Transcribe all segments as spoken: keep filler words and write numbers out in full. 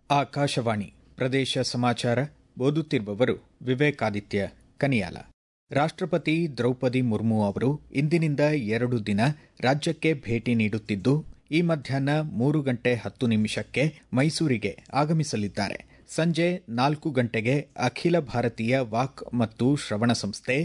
ಆಕಾಶವಾಣಿ ಪ್ರದೇಶ ಸಮಾಚಾರ ಓದುತ್ತಿರುವವರು ವಿವೇಕಾದಿತ್ಯ ಕನಿಯಾಲ. ರಾಷ್ಟ್ರಪತಿ ದ್ರೌಪದಿ ಮುರ್ಮು ಅವರು ಇಂದಿನಿಂದ ಎರಡು ದಿನ ರಾಜ್ಯಕ್ಕೆ ಭೇಟಿ ನೀಡುತ್ತಿದ್ದು, ಈ ಮಧ್ಯಾಹ್ನ ಮೂರು ಗಂಟೆ ಹತ್ತು ನಿಮಿಷಕ್ಕೆ ಮೈಸೂರಿಗೆ ಆಗಮಿಸಲಿದ್ದಾರೆ. ಸಂಜೆ ನಾಲ್ಕು ಗಂಟೆಗೆ ಅಖಿಲ ಭಾರತೀಯ ವಾಕ್ ಮತ್ತು ಶ್ರವಣ ಸಂಸ್ಥೆ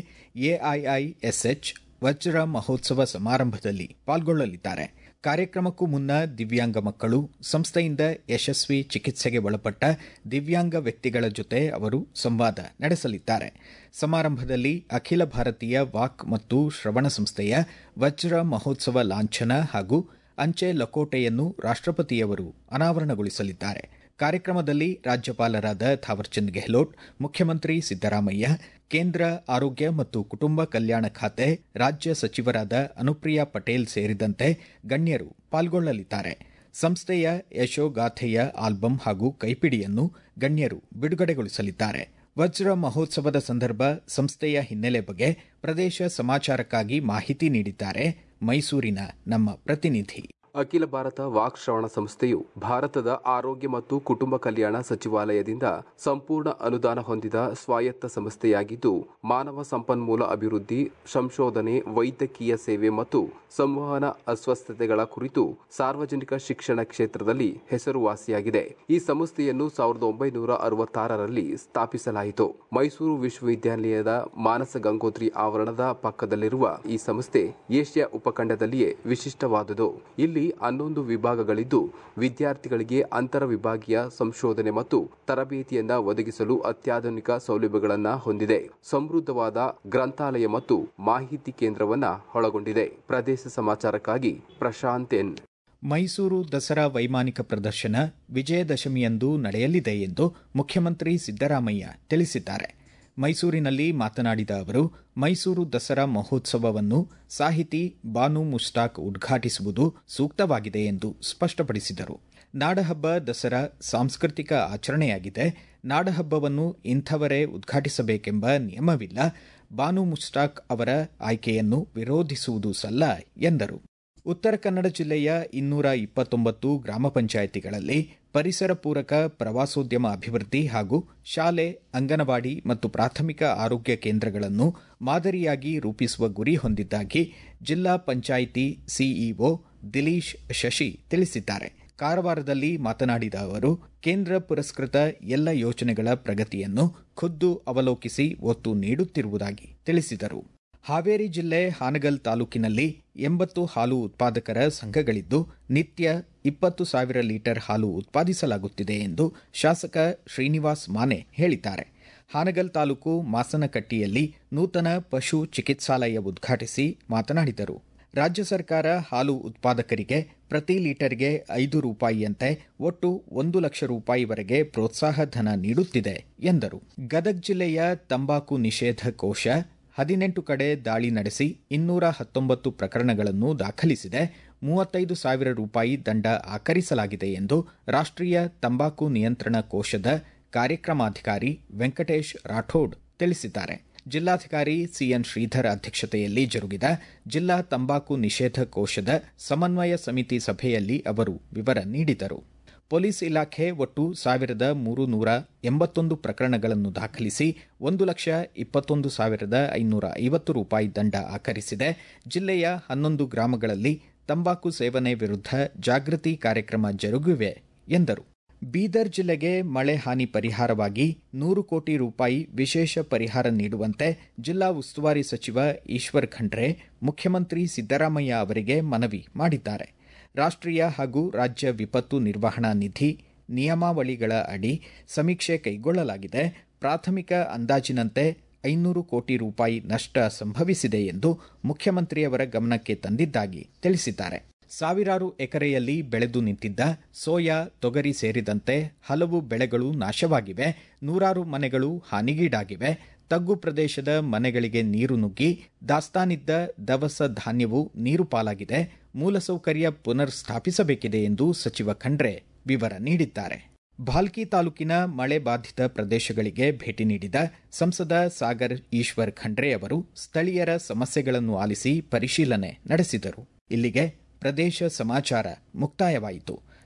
ಎಐಐಎಸ್ಎಚ್ ವಜ್ರ ಮಹೋತ್ಸವ ಸಮಾರಂಭದಲ್ಲಿ ಪಾಲ್ಗೊಳ್ಳಲಿದ್ದಾರೆ. ಕಾರ್ಯಕ್ರಮಕ್ಕೂ ಮುನ್ನ ದಿವ್ಯಾಂಗ ಮಕ್ಕಳು, ಸಂಸ್ಥೆಯಿಂದ ಯಶಸ್ವಿ ಚಿಕಿತ್ಸೆಗೆ ಒಳಪಟ್ಟ ದಿವ್ಯಾಂಗ ವ್ಯಕ್ತಿಗಳ ಜೊತೆ ಅವರು ಸಂವಾದ ನಡೆಸಲಿದ್ದಾರೆ. ಸಮಾರಂಭದಲ್ಲಿ ಅಖಿಲ ಭಾರತೀಯ ವಾಕ್ ಮತ್ತು ಶ್ರವಣ ಸಂಸ್ಥೆಯ ವಜ್ರ ಮಹೋತ್ಸವ ಲಾಂಛನ ಹಾಗೂ ಅಂಚೆ ಲಕೋಟೆಯನ್ನು ರಾಷ್ಟ್ರಪತಿಯವರು ಅನಾವರಣಗೊಳಿಸಲಿದ್ದಾರೆ. ಕಾರ್ಯಕ್ರಮದಲ್ಲಿ ರಾಜ್ಯಪಾಲರಾದ ಥಾವರ್ಚಂದ್ ಗೆಹ್ಲೋಟ್, ಮುಖ್ಯಮಂತ್ರಿ ಸಿದ್ದರಾಮಯ್ಯ, ಕೇಂದ್ರ ಆರೋಗ್ಯ ಮತ್ತು ಕುಟುಂಬ ಕಲ್ಯಾಣ ಖಾತೆ ರಾಜ್ಯ ಸಚಿವರಾದ ಅನುಪ್ರಿಯಾ ಪಟೇಲ್ ಸೇರಿದಂತೆ ಗಣ್ಯರು ಪಾಲ್ಗೊಳ್ಳಲಿದ್ದಾರೆ. ಸಂಸ್ಥೆಯ ಯಶೋಗಾಥೆಯ ಆಲ್ಬಂ ಹಾಗೂ ಕೈಪಿಡಿಯನ್ನು ಗಣ್ಯರು ಬಿಡುಗಡೆಗೊಳಿಸಲಿದ್ದಾರೆ. ವಜ್ರ ಮಹೋತ್ಸವದ ಸಂದರ್ಭ ಸಂಸ್ಥೆಯ ಹಿನ್ನೆಲೆ ಬಗ್ಗೆ ಪ್ರದೇಶ ಸಮಾಚಾರಕ್ಕಾಗಿ ಮಾಹಿತಿ ನೀಡಿದ್ದಾರೆ ಮೈಸೂರಿನ ನಮ್ಮ ಪ್ರತಿನಿಧಿ. ಅಖಿಲ ಭಾರತ ವಾಕ್ ಶ್ರವಣ ಸಂಸ್ಥೆಯು ಭಾರತದ ಆರೋಗ್ಯ ಮತ್ತು ಕುಟುಂಬ ಕಲ್ಯಾಣ ಸಚಿವಾಲಯದಿಂದ ಸಂಪೂರ್ಣ ಅನುದಾನ ಹೊಂದಿದ ಸ್ವಾಯತ್ತ ಸಂಸ್ಥೆಯಾಗಿದ್ದು, ಮಾನವ ಸಂಪನ್ಮೂಲ ಅಭಿವೃದ್ಧಿ, ಸಂಶೋಧನೆ, ವೈದ್ಯಕೀಯ ಸೇವೆ ಮತ್ತು ಸಂವಹನ ಅಸ್ವಸ್ಥತೆಗಳ ಕುರಿತು ಸಾರ್ವಜನಿಕ ಶಿಕ್ಷಣ ಕ್ಷೇತ್ರದಲ್ಲಿ ಹೆಸರುವಾಸಿಯಾಗಿದೆ. ಈ ಸಂಸ್ಥೆಯನ್ನು ಸಾವಿರದ ಒಂಬೈನೂರ ಅರವತ್ತಾರರಲ್ಲಿ ಸ್ಥಾಪಿಸಲಾಯಿತು. ಮೈಸೂರು ವಿಶ್ವವಿದ್ಯಾನಿಲಯದ ಮಾನಸ ಗಂಗೋತ್ರಿ ಆವರಣದ ಪಕ್ಕದಲ್ಲಿರುವ ಈ ಸಂಸ್ಥೆ ಏಷ್ಯಾ ಉಪಖಂಡದಲ್ಲಿಯೇ ವಿಶಿಷ್ಟವಾದುದು. ಇಲ್ಲಿ ಹನ್ನೊಂದು ವಿಭಾಗಗಳಿದ್ದು, ವಿದ್ಯಾರ್ಥಿಗಳಿಗೆ ಅಂತರ ವಿಭಾಗೀಯ ಸಂಶೋಧನೆ ಮತ್ತು ತರಬೇತಿಯನ್ನ ಒದಗಿಸಲು ಅತ್ಯಾಧುನಿಕ ಸೌಲಭ್ಯಗಳನ್ನು ಹೊಂದಿದೆ. ಸಮೃದ್ಧವಾದ ಗ್ರಂಥಾಲಯ ಮತ್ತು ಮಾಹಿತಿ ಕೇಂದ್ರವನ್ನ ಒಳಗೊಂಡಿದೆ. ಪ್ರದೇಶ ಸಮಾಚಾರಕ್ಕಾಗಿ ಪ್ರಶಾಂತ್ ಎನ್. ಮೈಸೂರು ದಸರಾ ವೈಮಾನಿಕ ಪ್ರದರ್ಶನ ವಿಜಯದಶಮಿಯಂದು ನಡೆಯಲಿದೆ ಎಂದು ಮುಖ್ಯಮಂತ್ರಿ ಸಿದ್ದರಾಮಯ್ಯ ತಿಳಿಸಿದ್ದಾರೆ. ಮೈಸೂರಿನಲ್ಲಿ ಮಾತನಾಡಿದ ಅವರು, ಮೈಸೂರು ದಸರಾ ಮಹೋತ್ಸವವನ್ನು ಸಾಹಿತಿ ಬಾನು ಮುಷ್ತಾಕ್ ಉದ್ಘಾಟಿಸುವುದು ಸೂಕ್ತವಾಗಿದೆ ಎಂದು ಸ್ಪಷ್ಟಪಡಿಸಿದರು. ನಾಡಹಬ್ಬ ದಸರಾ ಸಾಂಸ್ಕೃತಿಕ ಆಚರಣೆಯಾಗಿದೆ. ನಾಡಹಬ್ಬವನ್ನು ಇಂಥವರೇ ಉದ್ಘಾಟಿಸಬೇಕೆಂಬ ನಿಯಮವಿಲ್ಲ. ಬಾನು ಮುಷ್ತಾಕ್ ಅವರ ಆಯ್ಕೆಯನ್ನು ವಿರೋಧಿಸುವುದು ಸಲ್ಲ ಎಂದರು. ಉತ್ತರ ಕನ್ನಡ ಜಿಲ್ಲೆಯ ಇನ್ನೂರ ಇಪ್ಪತ್ತೊಂಬತ್ತು ಗ್ರಾಮ ಪಂಚಾಯಿತಿಗಳಲ್ಲಿ ಪರಿಸರ ಪೂರಕ ಪ್ರವಾಸೋದ್ಯಮ ಅಭಿವೃದ್ಧಿ ಹಾಗೂ ಶಾಲೆ, ಅಂಗನವಾಡಿ ಮತ್ತು ಪ್ರಾಥಮಿಕ ಆರೋಗ್ಯ ಕೇಂದ್ರಗಳನ್ನು ಮಾದರಿಯಾಗಿ ರೂಪಿಸುವ ಗುರಿ ಹೊಂದಿದ್ದಾಗಿ ಜಿಲ್ಲಾ ಪಂಚಾಯಿತಿ ಸಿಇಒ ದಿಲೀಶ್ ಶಶಿ ತಿಳಿಸಿದ್ದಾರೆ. ಕಾರವಾರದಲ್ಲಿ ಮಾತನಾಡಿದ ಅವರು, ಕೇಂದ್ರ ಪುರಸ್ಕೃತ ಎಲ್ಲ ಯೋಜನೆಗಳ ಪ್ರಗತಿಯನ್ನು ಖುದ್ದು ಅವಲೋಕಿಸಿ ಒತ್ತು ನೀಡುತ್ತಿರುವುದಾಗಿ ತಿಳಿಸಿದರು. ಹಾವೇರಿ ಜಿಲ್ಲೆ ಹಾನಗಲ್ ತಾಲೂಕಿನಲ್ಲಿ ಎಂಬತ್ತು ಹಾಲು ಉತ್ಪಾದಕರ ಸಂಘಗಳಿದ್ದು, ನಿತ್ಯ ಇಪ್ಪತ್ತು ಸಾವಿರ ಲೀಟರ್ ಹಾಲು ಉತ್ಪಾದಿಸಲಾಗುತ್ತಿದೆ ಎಂದು ಶಾಸಕ ಶ್ರೀನಿವಾಸ್ ಮಾನೆ ಹೇಳಿದ್ದಾರೆ. ಹಾನಗಲ್ ತಾಲೂಕು ಮಾಸನಕಟ್ಟಿಯಲ್ಲಿ ನೂತನ ಪಶು ಚಿಕಿತ್ಸಾಲಯ ಉದ್ಘಾಟಿಸಿ ಮಾತನಾಡಿದರು. ರಾಜ್ಯ ಸರ್ಕಾರ ಹಾಲು ಉತ್ಪಾದಕರಿಗೆ ಪ್ರತಿ ಲೀಟರ್ಗೆ ಐದು ರೂಪಾಯಿಯಂತೆ ಒಟ್ಟು ಒಂದು ಲಕ್ಷ ರೂಪಾಯಿವರೆಗೆ ಪ್ರೋತ್ಸಾಹ ಧನ ನೀಡುತ್ತಿದೆ ಎಂದರು. ಗದಗ ಜಿಲ್ಲೆಯ ತಂಬಾಕು ನಿಷೇಧ ಕೋಶ ಹದಿನೆಂಟು ಕಡೆ ದಾಳಿ ನಡೆಸಿ ಇನ್ನೂರ ಹತ್ತೊಂಬತ್ತು ಪ್ರಕರಣಗಳನ್ನು ದಾಖಲಿಸಿದೆ. ಮೂವತ್ತೈದು ಸಾವಿರ ರೂಪಾಯಿ ದಂಡ ಆಕರಿಸಲಾಗಿದೆ ಎಂದು ರಾಷ್ಟ್ರೀಯ ತಂಬಾಕು ನಿಯಂತ್ರಣ ಕೋಶದ ಕಾರ್ಯಕ್ರಮಾಧಿಕಾರಿ ವೆಂಕಟೇಶ್ ರಾಠೋಡ್ ತಿಳಿಸಿದ್ದಾರೆ. ಜಿಲ್ಲಾಧಿಕಾರಿ ಸಿಎನ್ ಶ್ರೀಧರ್ ಅಧ್ಯಕ್ಷತೆಯಲ್ಲಿ ಜರುಗಿದ ಜಿಲ್ಲಾ ತಂಬಾಕು ನಿಷೇಧ ಕೋಶದ ಸಮನ್ವಯ ಸಮಿತಿ ಸಭೆಯಲ್ಲಿ ಅವರು ವಿವರ ನೀಡಿದರು. ಪೊಲೀಸ್ ಇಲಾಖೆ ಒಟ್ಟು ಸಾವಿರದ ಮೂರು ನೂರ ಎಂಬತ್ತೊಂದು ಪ್ರಕರಣಗಳನ್ನು ದಾಖಲಿಸಿ ಒಂದು ಲಕ್ಷ ಇಪ್ಪತ್ತೊಂದು ಸಾವಿರದ ಐನೂರ ಐವತ್ತು ರೂಪಾಯಿ ದಂಡ ಆಕರಿಸಿದೆ. ಜಿಲ್ಲೆಯ ಹನ್ನೊಂದು ಗ್ರಾಮಗಳಲ್ಲಿ ತಂಬಾಕು ಸೇವನೆ ವಿರುದ್ಧ ಜಾಗೃತಿ ಕಾರ್ಯಕ್ರಮ ಜರುಗಿವೆ ಎಂದರು. ಬೀದರ್ ಜಿಲ್ಲೆಗೆ ಮಳೆ ಹಾನಿ ಪರಿಹಾರವಾಗಿ ನೂರು ಕೋಟಿ ರೂಪಾಯಿ ವಿಶೇಷ ಪರಿಹಾರ ನೀಡುವಂತೆ ಜಿಲ್ಲಾ ಉಸ್ತುವಾರಿ ಸಚಿವ ಈಶ್ವರ್ ಖಂಡ್ರೆ ಮುಖ್ಯಮಂತ್ರಿ ಸಿದ್ದರಾಮಯ್ಯ ಅವರಿಗೆ ಮನವಿ ಮಾಡಿದ್ದಾರೆ. ರಾಷ್ಟ್ರೀಯ ಹಾಗೂ ರಾಜ್ಯ ವಿಪತ್ತು ನಿರ್ವಹಣಾ ನಿಧಿ ನಿಯಮಾವಳಿಗಳ ಅಡಿ ಸಮೀಕ್ಷೆ ಕೈಗೊಳ್ಳಲಾಗಿದೆ. ಪ್ರಾಥಮಿಕ ಅಂದಾಜಿನಂತೆ ಐನೂರು ಕೋಟಿ ರೂಪಾಯಿ ನಷ್ಟ ಸಂಭವಿಸಿದೆ ಎಂದು ಮುಖ್ಯಮಂತ್ರಿಯವರ ಗಮನಕ್ಕೆ ತಂದಿದ್ದಾಗಿ ತಿಳಿಸಿದ್ದಾರೆ. ಸಾವಿರಾರು ಎಕರೆಯಲ್ಲಿ ಬೆಳೆದು ನಿಂತಿದ್ದ ಸೋಯಾ, ತೊಗರಿ ಸೇರಿದಂತೆ ಹಲವು ಬೆಳೆಗಳು ನಾಶವಾಗಿವೆ. ನೂರಾರು ಮನೆಗಳು ಹಾನಿಗೀಡಾಗಿವೆ. ತಗ್ಗು ಪ್ರದೇಶದ ಮನೆಗಳಿಗೆ ನೀರು ನುಗ್ಗಿ ದಾಸ್ತಾನಿದ್ದ ದವಸ ಧಾನ್ಯವು ನೀರು ಪಾಲಾಗಿದೆ. ಮೂಲಸೌಕರ್ಯ ಪುನರ್ ಸ್ಥಾಪಿಸಬೇಕಿದೆ ಎಂದು ಸಚಿವ ಖಂಡ್ರೆ ವಿವರ ನೀಡಿದ್ದಾರೆ. ಭಾಲ್ಕಿ ತಾಲೂಕಿನ ಮಳೆ ಬಾಧಿತ ಪ್ರದೇಶಗಳಿಗೆ ಭೇಟಿ ನೀಡಿದ ಸಂಸದ ಸಾಗರ್ ಈಶ್ವರ್ ಖಂಡ್ರೆ ಅವರು ಸ್ಥಳೀಯರ ಸಮಸ್ಯೆಗಳನ್ನು ಆಲಿಸಿ ಪರಿಶೀಲನೆ ನಡೆಸಿದರು. ಇಲ್ಲಿಗೆ ಪ್ರದೇಶ ಸಮಾಚಾರ ಮುಕ್ತಾಯವಾಯಿತು.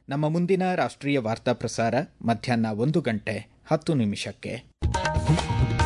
ನಮ್ಮ ಮುಂದಿನ ರಾಷ್ಟ್ರೀಯ ವಾರ್ತಾ ಪ್ರಸಾರ ಮಧ್ಯಾಹ್ನ ಒಂದು ಗಂಟೆ ಹತ್ತು ನಿಮಿಷಕ್ಕೆ.